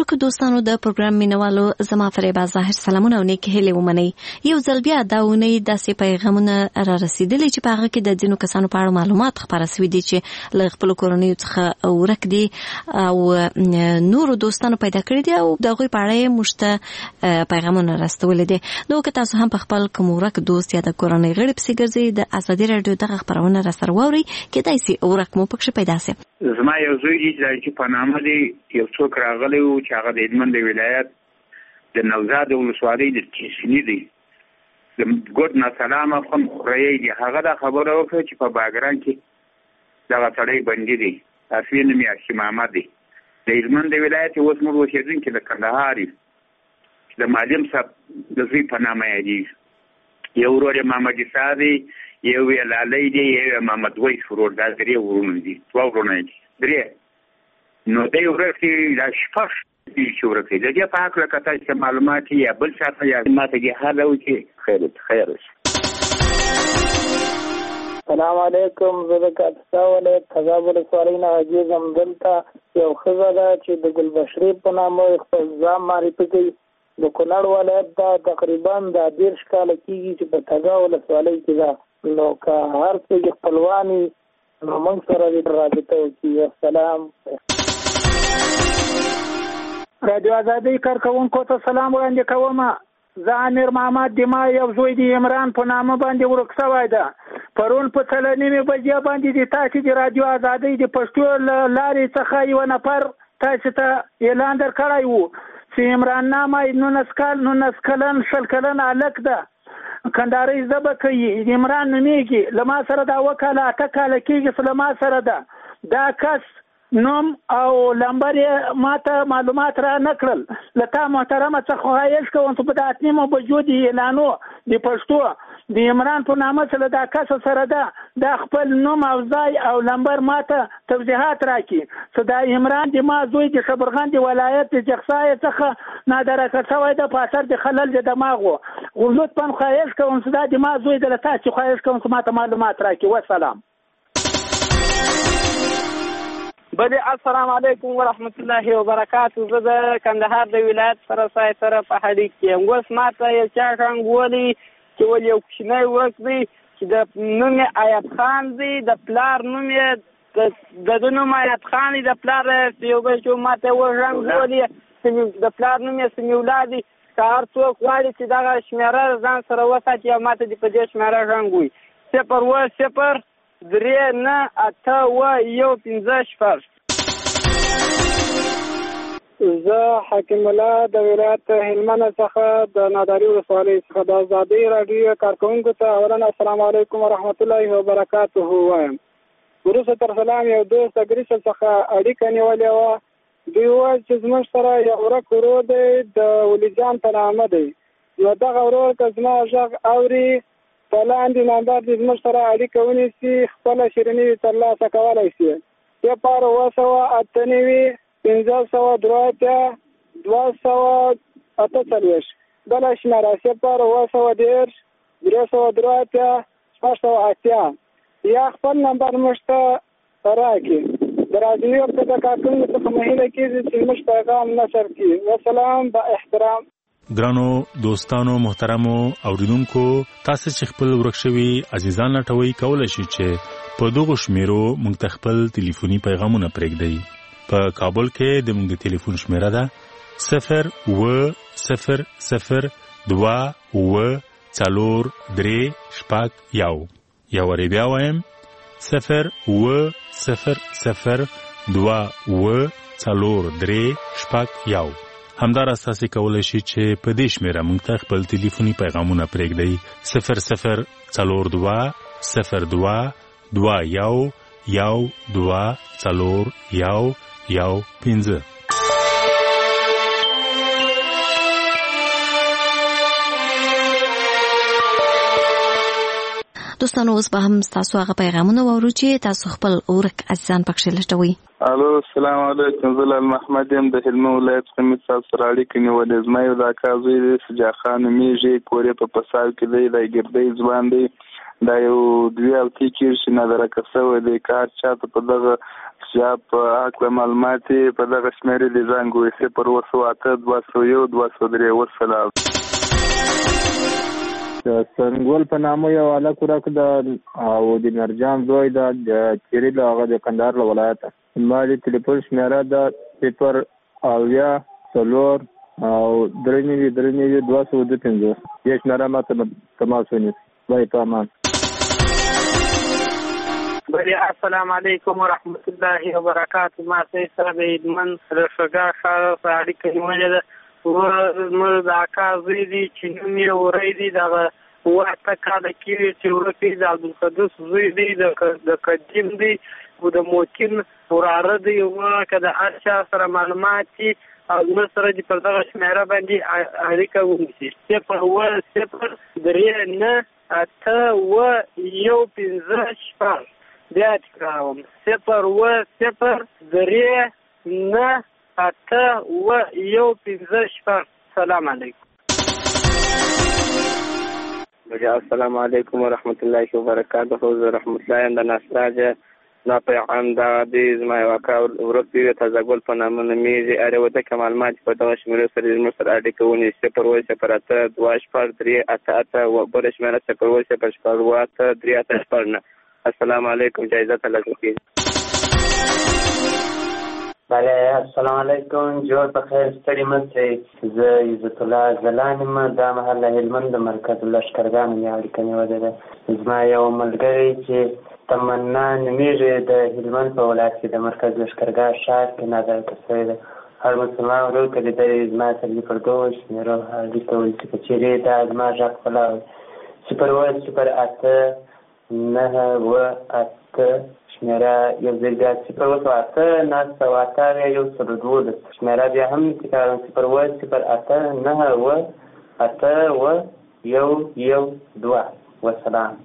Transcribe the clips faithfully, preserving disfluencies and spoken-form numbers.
ورکو دوستانو د پروګرام مینوالو زما فریبا ظاهر سلامونه او نیک هیلې ومنئ. یو ځل بیا دا اونۍ داسې پیغامونه را رسېدلي چې په هغه کې د ځینو کسانو په اړه معلومات خپاره سوي دي چې له خپلو کورنیو څخه ورک دي او نورو دوستانو پیدا کړي دي او د هغوی په اړه یې موږ ته پیغامونه راستولي دي. نو که تاسو هم په خپل کوم ورک دوست یا د کورنۍ غړي پسې ګرځئ د ازادي راډیو دغه خپرونه راسره واورئ، کیدای شي ورک مو پکښې پیدا شي. زما یو زوی دی چې په نامه دی یو څوک راغلی و چې هغه د هلمند د ولایت د نوزاد ولسوالۍ د کیسني دی د ګوډ ناسلامه خون خورهی دی. هغه دا خبره وکړه چې په باګران کې دغه سړی بندي دی، اصلي نوم یې هاشم احمد دی، د هلمند د ولایت اوس موږ اوسېدونکي د کندهار د معلم صاحب د زوی په نامه یادېږي. یو ورور یې محمد عیسی دی، یو یې لالی دی، یو یې محمد ویس ورور، دا درې ورونه دي، دوه ورونه دي درې. نو دی ورک دی دا شپږ دي چې ورک دی. د دې په هکله که تاسو ته معلومات یا بل چاته یا ماته کې حال وکړي خیر خیر شي. السلام علیکم. زه د کاپیسا ولایت تګاب ولسوالۍ نه حاجي ځم. دلته یو ښځه ده چې د ګلبشرې په نامه خپل ځان معرفي کوي. د کونړ ولایت دا تقریبا دا دېرش کاله کېږي چې په تګاب ولسوالۍ کې ده. نو که هر څوک خپلواني نو موږ سره رابطه وکړي. السلام. رادیو ازادۍ کارکوونکو ته سلام وړاندې کوم. زه امیر محمد دما یو زوی د عمران په نامه باندې ورک شوی ده. پرون په څلور نیمې بجې باندې د تاسې د رادیو ازادۍ د پښتو له لارې څخه یو نفر تاسې ته اعلان درکړی و چې عمران نامه نولس کال نولس کلن شل کلن هلک ده، کندهارۍ ژبه کوي، عمران نومیږي، له ما سره دا اووه کاله اته کاله کېږي چې له ما سره ده. دا کس نوم او لمبر یې ما ته معلومات را نه کړل. له تا محترمه څخه خواهش کوم چې په دا اته نیمو بجو د اعلانو د پښتو د عمران په نامه چې دا کس سره ده دا خپل نوم او ځای او لمبر ما ته توضیحات راکړي چې دا عمران د ما زوی د شبرغان د ولایت د جغسای څخه نادرکه شوی ده په اثر د خلل د دماغو. لطفا خواهش کوم چې دا د ما زوی د له تاسې خواهش کوم چې ما ته معلومات راکړي. وسلام. بله السلام علیکم ورحمت الله وبرکاتو. زه د کندهار د ولایت سره سای سره په هډیک کې یم. اوس ما ته یو چا ښنګ ولي چې ولې یو کوچنی ورک دی چې د نوم یې ایاب خان دی، د پلار نوم یې د ده نوم ایاب خان دی، د پلار یو بل چې ما ته وښنګ ولي د پلار نوم یې سمیولا دی. که هر څوک غواړي چې دغه شمېره ځان سره وساتي او ما ته دې په دې شمېره ښنګ وي. صفر اووه صفر درې نه اته اووه یو پنځه شپږ. زه حکیم الله د ولایت هلمند څخه د ناداري ولسوالۍ څخه د ازادۍ راډیو کارکوونکو ته اولا السلام علیکم ورحمت الله وبرکاتو وایم. وروسته تر سلام یو دوست اګریسل څخه اړیکه نیولې وه. دوی وویل چې زموږ سره یو ورک ورور دی د ولیجان په نامه دی. نو دغه ورور که زما غږ اوري په لاندې نمبر دې زموږ سره اړیکه ونیسي، خپله شیریني ترلاسه کولی شي. صفر اووه سوه اته نوي پنځه سوه درې اتیا دوه سوه اته څلوېښت. بله شمېره صفر اووه سوه دېرش درې سوه درې اتیا شپږ سوه اتیا. یا خپل نمبر موږ ته راکړي. د راډیو د کارکوونکو څخه مهیله کېږي چې موږ پیغام نشر کړي. وسلام با احترام. ګرانو دوستانو محترمو اوریدونکو، تاسو چې خپل ورک شوي عزیزان لټوي کولای شئ چې په دغه شمیرو موږ ته خپل ټلیفوني پیغامونه پرېږدئ. په کابل کې د موږ د ټلیفون شمیره ده صفر اووه صفر صفر دوه اووه څلور درې شپږ یو. یو وارې بیا وایم صفر اووه صفر صفر دوه اووه څلور درې شپږ یو. همداراز تاسو کولای شئ چې په دې شمیره موږ ته خپل ټلیفوني پیغامونه پرېږدئ صفر صفر څلور دوه صفر دوه دوه یو یو دوه څلور یو یو پنځه. دوستانو اوس به هم تاسو هغه پیغامونه واورو چې تاسو خپل ورک عزیزان پکښې لټوئ. الو السلام علیکم. زه لال محمد یم د هلمند ولایت څخه مې تاسو سره اړیکې نیولې. زما یو د اکا زوی دی سجا خان نومیږي، کور یې په پساو کې دی، دی ګردی ځوان دی، دا یو دوې هفتې کېږي چې نادرکه شوی دی. که هر چاته په دغه یا په هکله معلومات یې په دغه شمېرې دې زنګ ووایي صفر اوه سوه اته دوه سوه یو دوه سوه درې. وسلام. د سنګول په نامه یو هلک ورک ده او د مرجان زوی ده د چیري د هغه د کندهار له ولایته. زما د تلیفون شمېره ده صفر اویا څلور او درې نوي درې نوي دوه سوه دوه پنځوس. دې شمېره ماته تماس ونیسئ. وایي په امان. بله السلام علیکم ورحمت الله وبرکاته. ما سره د هلمند د شګا ښار په اړیکه نیولې ده. زموږ د اکا زوی دی چې نوم یې وری دی دغه اوه اته کاله کېږي چې ورک دی. د عبدالقدوس زوی دی د قدیم دی او د موتین وراره دی. که د هر چا سره معلومات دي او زموږ سره دې پر دغه شمېره باندې اړیکه ونیسي. صفر اوه صفر درې نه اته اوه یو پنځه شپږ. بیا تکراروم صفر اوه صفر درې نه اته اوه یو پنځه شپږ. سلام علیکم. السلام علیکم ورحمت الله وبرکاته. زه رحمت الله یم د ناسراجه. دا پیغام دغه دی زما یو اکا ورک دی د تازه ګل په نامه نومیږي. هر یوه ته که معلومات په دغه شمېرو سره زموږ سره اړیکه ونیسي. صفر اوه صفر اته دوه شپږ درې اته اته اوه بله شمېره صفر اوه صفر شپږ اوه اته درې اته شپږ نه. السلام علیکم. جایزه ترلاسه کړئ. بله السلام علیکم. جوړ په خیر ستړي مه شئ. زه عزت الله زلان یم. دا مهال له هلمند د مرکز لښکرګانو مې اړیکه نیولې ده. زما یو ملګری چې تمنا نومیږي د هلمند په ولایت کې د مرکز لښکرګاه ښار کې نادرکه شوی ده. هر مسلمان ورور که لیدلی زما سره پر دغو شمېرو اړیکه ونیسي. که چېرې دا زما غږ په لاره صفر اوه صفر اته نه اوه اته شمېره یو ځل بیا صفر اوه سوه اته نه سوه اته اویا یو سل دولس. شمېره بیا هم تکراروم صفر اوه صفر اته نه اوه اته اوه یو یو دوه. وسلام.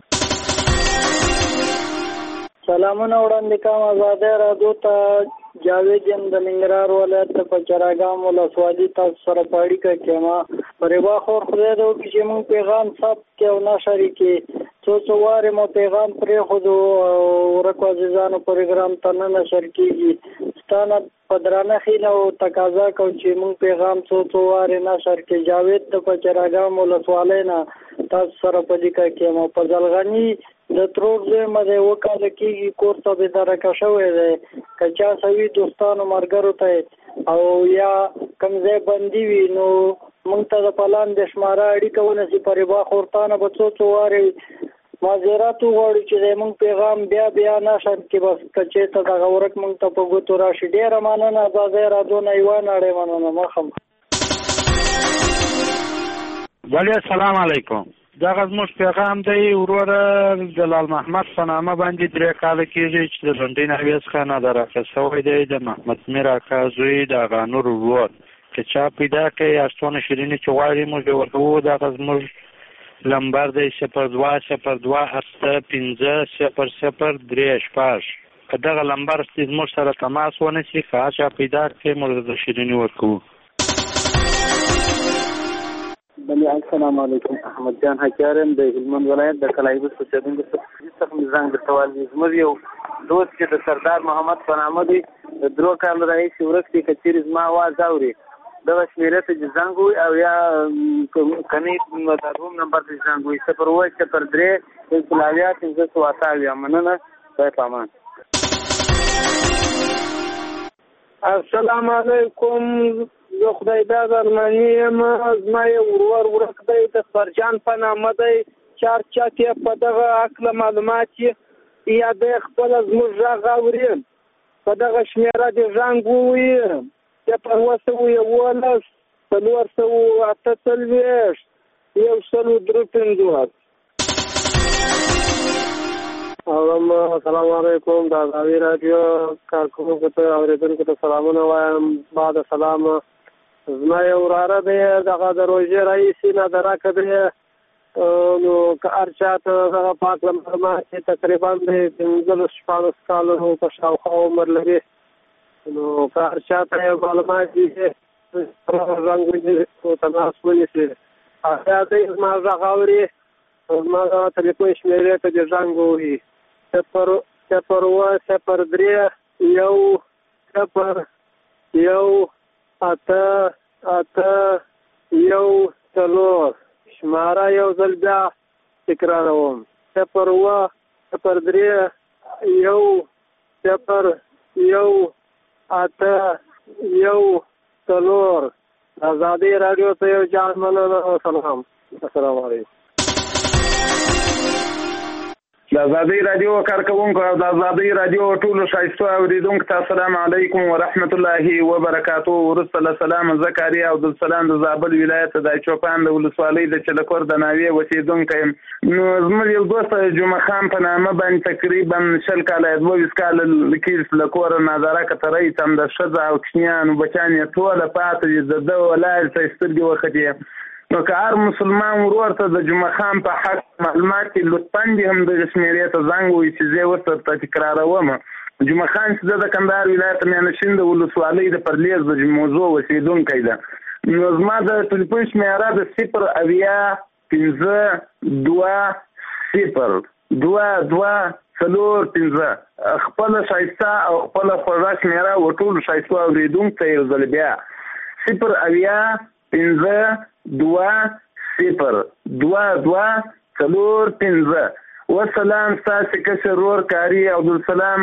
سلامونه وړاندې کوم آزادۍ راډیو ته. جاوید یم د ننګرهار ولایت د پچراګام ولسوالي. تاسو سره په اړیکه کې یم. په ربا خور خدای دې وکړي چې موږ پیغام ثبت کړو او نشر یې کړي. څو څو وارې مو پیغام پرېښودو او ورکو عزیزانو پروګرام ته نه نشر کېږي. ستا نه په درانه خیله او تقاضا کوو چې موږ پیغام څو څو وارې نشر کړي. جاوید د پچراګام ولسوالۍ نه تاسو سره په اړیکه کې یم. په ځلغني د ترور زوی مې دی اوه کاله کېږي کور ته بېدرکه شوی دی. که چا سوي دوستانو ملګرو ته او یا کوم ځای بندي وي نو موږ ته د پلان د شماره اړیکه ونیسي. په ربا خورتانه به څو څو وارې معذرت وغواړو چې د موږ پیغام بیا بیا نشر کړي. بس که چېرته دغه ورک موږ ته په ګوتو راشي. ډېره مننه. آزادۍ راډیو نه یوه نړۍ مننه. مخم. بله السلام علیکم. دغه زموږ پیغام دی وروره جلال محمد په نامه باندې درې کاله کېږي چې د لنډۍ ناحیې څخه نادرکه شوی دی. د محمد میر اکا زوی د اغا نور ورور. که چا پیدا کړي هر شیریني چې غواړي موږ یې ورکوو. دغه زموږ لمبر دی صفر دوه صفر دوه اته پنځه صفر صفر درې شپږ. که دغه لمبر زموږ سره تماس ونیسي که هر چا پیدا کړي موږ د شیریني ورکوو. بله السلام علیکم. احمد جان حکیار یم د هلمند ولایت د کلایبس اوسېدونکی څخه مې زنګ درته وایي. زموږ یو دوست چې د سردار محمد په نامه دی د درو کالو راهیسې ورک دی. که چېرې زما اواز اوري دغه شمېرې ته چې زنګ ووایي او یا کنې د روم نمبر ته زنګ ووایي صفر اوه صفر درې یو سل اویا پنځه سوه اته اویا. مننه. خدای په امان. السلام علیکم. زه خدای داد ارماني یم. زما یو ورور ورک دی د فرجان په نامه دی. چار چات یې په دغه هکله معلومات یې یا دی خپله زموږ غږ اوري. په دغه شمېره دې زنګ ووایي صفر اوه سوه یولس څلور سوه اته څلوېښت یو سل درې پنځوس. السلام علیکم. د ازادۍ راډیو کارکوونکو ته اورېدونکو ته سلامونه وایم. بعد سلام. زما یو وراره دی دغه د روژې راهیسې نادرکه دی. نو که هر چا ته دغه پاک له معلومات چې تقریبا د پنځلس شپاړس کالو په شاوخوا عمر لري. نو که هر چا ته یې معلومات دي رنګ ونیسي تماس ونیسي. بیا دی زما غږ اوري زما دغه تلیفون شمېرې ته دې زنګ ووهي صفر صفر اوه صفر درې یو صفر یو اته اته یو څلور شماره یو ځل بیا تکراروم صفر اوه صفر درې یو صفر یو اته یو څلور ازادي رادیو ته یو چانس مننه. سلام. السلام علیکم. د ازادي رادیو کارکونکو او د ازادي رادیو ټولو ښایستو اورېدونکو ته السلام علیکم ورحمت الله وبرکاتو. وروسته له سلام زکریا عبدالسلام د زابل ولایت د چوپان د ولسوالۍ د چلکور د ناوې اوسېدونکی یم. نو زموږ یو دوست جمعه خان په نامه باندې تقریبا شل کاله دوه ویشت کاله کېږي له کوره نظاره کترۍ ته هم د ښځه او کوچنیانو بچیان یې ټوله پاتې دي. د ده ولاړ ته یې سترګې وختې. نو که هر مسلمان ورور ته د جمعه خان په حق معلومات کې لطفا دې هم دغه شمېرې ته زنګ ووایي چې زه یې ورته تکراروم. جمعه خان چې زه د کندهار ولایت میانشین د ولسوالۍ د پرلیز د موضوع اوسېدونکی ده. نو زما د ټلیفون شمېره د صفر اویا پنځه دوه صفر دوه دوه څلور پنځه خپله ښایسته او خپله خوږه شمېره و ټولو ښایستو اورېدونکو ته یو ځل بیا صفر اویا پنځه دوه صفر دوه دوه څلور پنځه. وسلام. ستاسې کشر ورور کاري عبدالسلام.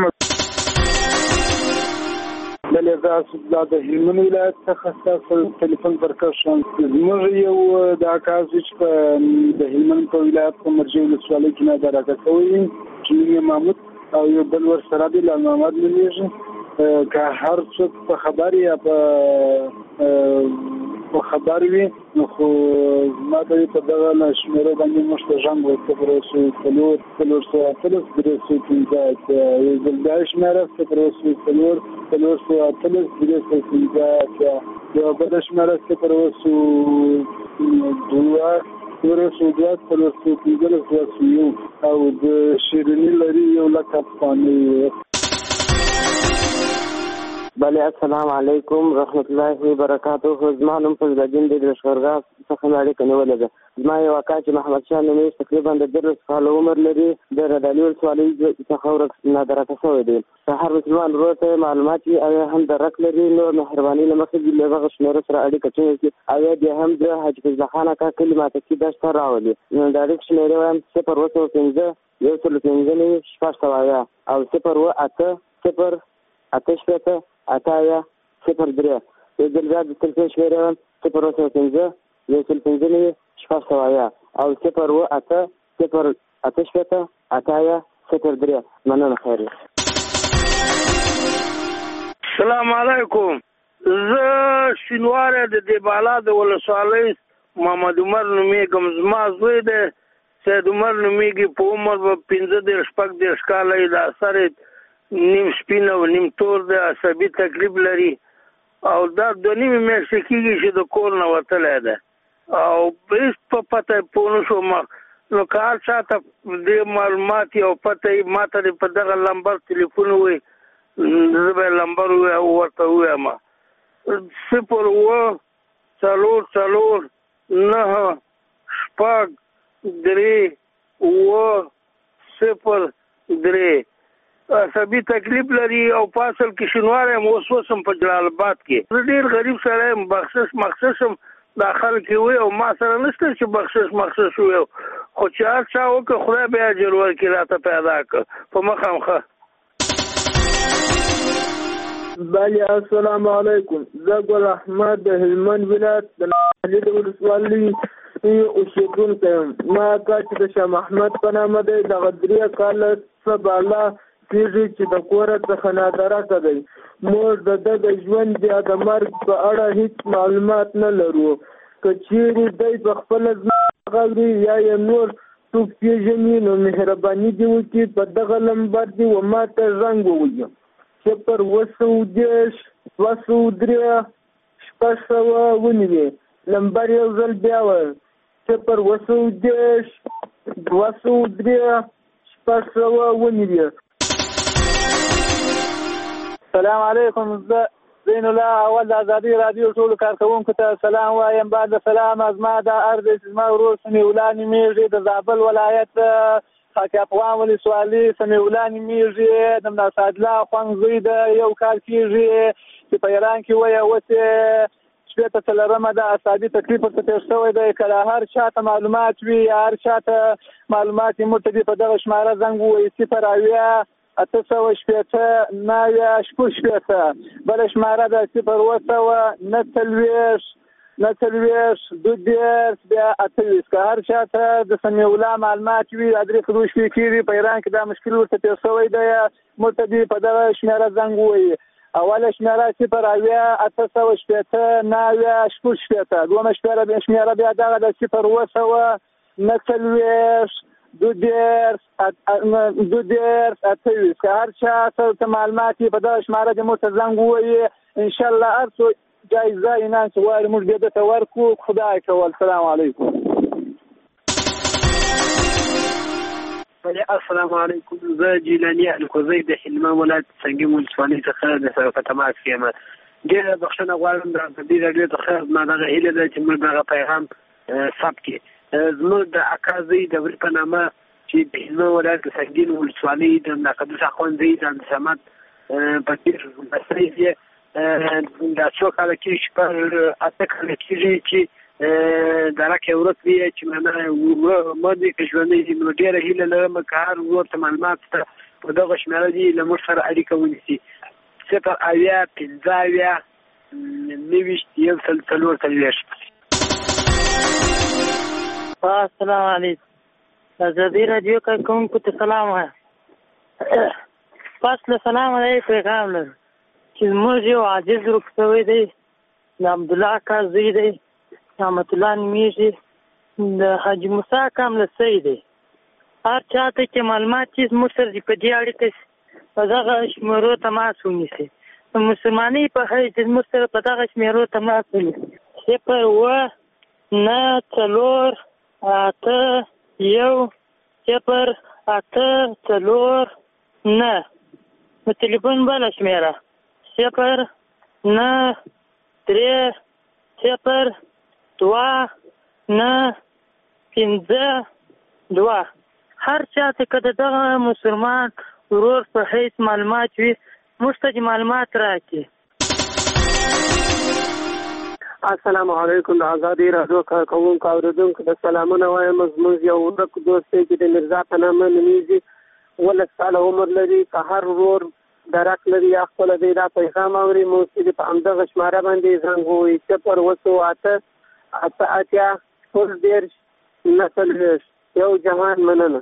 بلې زه اسدالله د هلمند ولایت څخه ستاسو تلیفون پرکش شوم. زموږ یو دا کار چې په د هلمند په ولایت په مرجع ولسوالۍ کې نظر راکړی شوی چې نوم محمود او یو بل ورسره دی لال محمد نومیږي. که هر څوک په خبر یا په په خبر وي نو خو ما ته په دغه شمېرو باندې موږ ته زنګ وکړو چې څلور څلور سوه اتلس درې سوه پنځه اتیا یو ځل بیا شمېره صفر اوه څلور څلور سوه اتلس درې سوه پنځه اتیا یوه بله شمېره صفر اوه دوه څلور سوه دوه څلور سوه پنځلس دوه سوه یو او د شیریني لري یو لک افغانۍ. بله السلام علیکم رحمت الله وبرکاتو. زما نوم فضلالدین دی د لښکرګاه څخه مې اړیکه نیولې ده. زما یو اکا چې محمد شاه نومیږي تقریبا د دېرلس کاله عمر لري د ردالي ولسوالۍ څخه نادراکه شوی دی. د هر مسلمان ورور ته معلومات وي او هم درک لري نو مهرباني له مخې له دغه شمېرو سره اړیکه ټینګه کړي او یا بیا هم د حاجي فضله خان اکا کلي ماته کې دشته راولي. نو د اړیکې شمېرې وایم صفر اوه سوه پنځه یو سل پنځه نوي شپږ سوه اویا او صفر اوه اته صفر اته شپېته اتایا صفر درې یو ځل بیا د تلیفون شمېرې وایم صفر اوه سوه پنځه یو سل پنځه نوي شپږ سوه اویا او صفر اوه اته صفر اته شپېته اتایا صفر درې. مننه. خیر. السلام علیکم. زه شینواری د دیبالا د ولسوالۍ محمد عمر نومیږم. زما زوی دی سید عمر نومیږي. په عمر به پنځه دېرش شپږ دېرش کاله یې. د سر نیم سپین او نیم تور دی. عصبي تکلیف لري او دا دوه نیمې میاشتې کېږي چې د کور نه وتلی دی او هېڅ په پته یې پوه نه شوم. نو که هر چا ته دې معلومات او پته یې ما ته دې په دغه لمبر تلیفون ووایي زه به یې لمبر ورته ووایم صفر اوه څلور څلور نهه شپږ درې اوه صفر درې. عصبي تکلیف لري او په اصل کې شینواری یم. اوس اوس هم په جلال آباد کې. زه ډېر غریب سړی یم. بخشش مخصش هم دا خلک یې وایي او ما سره نشته چې بخشش مخصش ووایو خو چې هر چا وکړه خدای به یې اجر ورکړي راته پیدا کړه په مخه هم ښه. بله السلام علیکم. زه ګل احمد د هلمند ولایت د ناهلي د ولسوالۍ اوسېدونکی یم. ما اکا چې د شاه محمد په نامه دی دغه درې کاله څه بالا کېږي چې د کوره څخه نادراکه دی. موږ د ده د ژوند یا د مرګ په اړه هېڅ معلومات نه لرو. که چیرې دی په خپله ځمکه غواړي یا یې نور څوک پېژني نو مهرباني دې وکړي په دغه لمبر دې و ما ته زنګ ووهي صفر اوه سوه دېرش دوه سوه درې شپږ سوه ونیوي. لمبر یو ځل بیا وایم صفر اوه سوه دېرش دوه سوه درې شپږ سوه ونیوي. السلام علیکم. زه زین الله اول د ازادي رادیو ټولو کارکوونکو ته سلام وایم. بعد سلام زما د ارض زما ورور سمیع الله نومیږي د زابل ولایت خاک افغان ولسوالي سمیع الله نومیږي، د ملا سعدالله ښوونځی د یو کال کېږي چې په ایران کې وایي اوسې شپېته څلورمه ده. اعصابي تکلیف ورته تېر شوی دی. که هر چا ته معلومات وي یا هر چا ته معلومات یې موږ ته دې په دغه شماره زنګ ووایي صفر اویا اته سوه شپېته نهه شپږ شپېته. بله شماره ده صفر اوه سوه نهه څلوېښت نهه څلوېښت دوه دېرش بیا اته ویشت. که هر چا ته د سمیع الله معلومات وي درې څلور شپې کېږي په ایران کې دا مشکل ورته تېر شوی دی، موږ ته دې په دغه شماره زنګ ووایي. اوله شماره صفر اویا اته سوه شپېته نهه شپږ شپېته. دویمه شماره شماره بیا دغه د صفر اوه سوه نهه څلوېښت دوه دېرش دوه دېرش اته ویشت. که هر چا ته معلومات وي په دغه شماره دې موږ ته زنګ ووایي. انشاءالله هر څو جایزه انعام چې غواړي موږ بیا درته ورکړو. خدای کول. السلام علیکم. السلام علیکم. زه جیلاني الکوزی د هلمند ولایت سنګین ولسوالۍ څخه د سره په تماس کې یم. ډېره بخښنه غواړم د ازادي راډیو څخه زما دغه هیله ده چې موږ دغه پیغام ثبت کړي. زموږ د اکا زوی د وري په نامه چې د هلمند ولایت د سنګین ولسوالۍ د مقدس ښوونځي د عبدالصمد په تېر مسرې کې دا څو کاله کېږي چې پر اته کاله کېږي چې درکه ورک دی چې معنا ماده کې ژوندۍ دي. نو ډېره هیله لرم که هر ورور ته معلومات ته په دغه شمېره دي له موږ سره اړیکه ونیسي. صفر اویا پنځه اویا نهه یو سل څلور څلوېښت. السلام علیکم. ازادي راډیو کارکوونکو ته سلام وایم. پس له سلام علیکم پیغام لرم چې زموږ یو عاجز ورک شوی دی، د عبدالله اکا زوی دی، رحمت الله نومیږي، د حاجي موسی اکا ملسی دی. هر چا ته چې معلومات چې زموږ سره دي په دې اړیکه په دغه شمېرو تماس ونیسي. د مسلمانۍ په حیث زموږ سره په دغه شمېرو تماس ونیسي. صفر اوه نهه څلور اته یو صفر اته څلور نهه. د تلیفون بله شمېره صفر نهه درې صفر دوه نهه پنځه دوه. هر چا ته که د دغه مسلمان ورور په حیث معلومات وي موږ ته معلومات راکړي. السلام علیکم. د ازادي راډیو کارکوونکو اورېدونکو ته سلامونه وایم. زموږ یو ورک دوست دی چې د میرزا په نامه نومیږي، اوولس کاله عمر لري. که هر ورور درک لري یا خپله دی دا پیغام اوري موږ چې په همدغه شماره باندې زنګ ووایي صفر اوه سوه اته اته اتیا شپږ دېرش نهه څلوېښت. یو جهان مننه.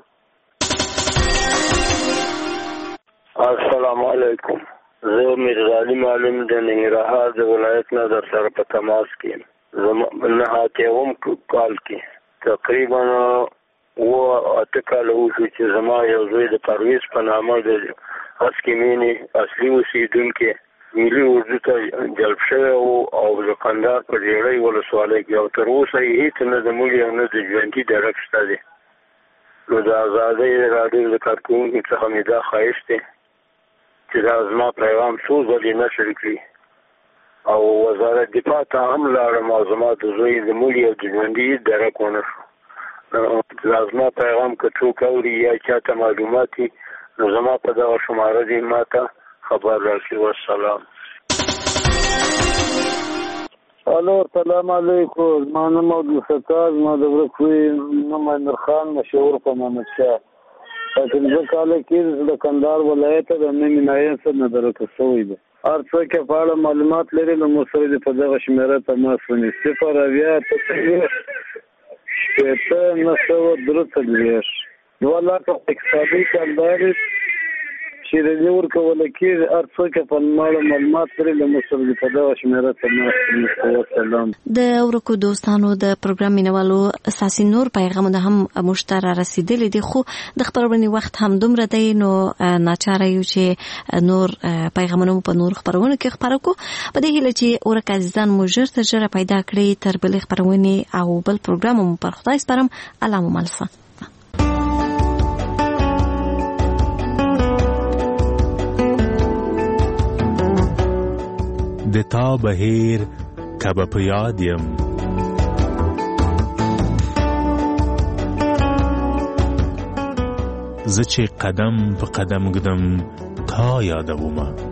السلام علیکم. زه میرزالي معلم د ننګرهار د ولایت نه در سره په تماس کې یم. زه نهه اتیاوم کال کې تقریبا اووه اته کاله وشو چې زما یو زوی د پرویز په نامه د هسکې مینې اصلي اوسېدونکی ملي اردو ته جلب شوی و او د کندهار په ډېرۍ ولسوالۍ کې او تر اوسه یې هېڅ نه د مړي او نه د ژوندي درک شته دی. نو د ازادۍ راډیو د کارکوونکو څخه مې دا ښایست دی چې دا زما پیغام څو ځلې نشر کړي او وزارت دفاع ته هم لاړم او زما د زوی د مړي او د ژوندي درک ونه شو. دا زما پیغام که څوک اوري یا چاته معلومات وي نو زما په دغه شماره دې ما ته خبر راکړي. والسلام. الو السلام علیکم. زما نوم عبدالستار، زما د ورک زوی نوم امیرخان مشهور په محمد شاه. په پنځه کاله کې د کندهار ولایت د نومي نایب سره نه درکه شوی دی. هر څوک یې په اړه معلومات لري نو موږ سره دې په دغه شمېره تماس ونیسي. صفر اویا اته څلوېښت شپېته نهه سوه درې څلوېښت. دوه لاکه اقتصادي کلدارې چې د دې ورکوله کېږي. هر څوک یې په اړه معلومات لري له موږ سره دې په دغه شمېره تماس ونیسي. وسلام. د ورکو دوستانو د پروګرام مینوالو اساسي نور پیغامونه هم موږ ته را رسېدلي دي، خو د خپرونې وخت هم دومره دی نو ناچاره یو چې نور پیغامونه په نور خپرونو کې خپاره کړو. په دې هیله چې ورک عزیزان مو ژر تر ژره پیدا کړي تر بلې خپرونې او بل پروګرام مو پر خدای سپارم. الله مو ملسه. د تا بهیر کبه په یاد یم زه چې قدم په قدم ګدم تا یادومه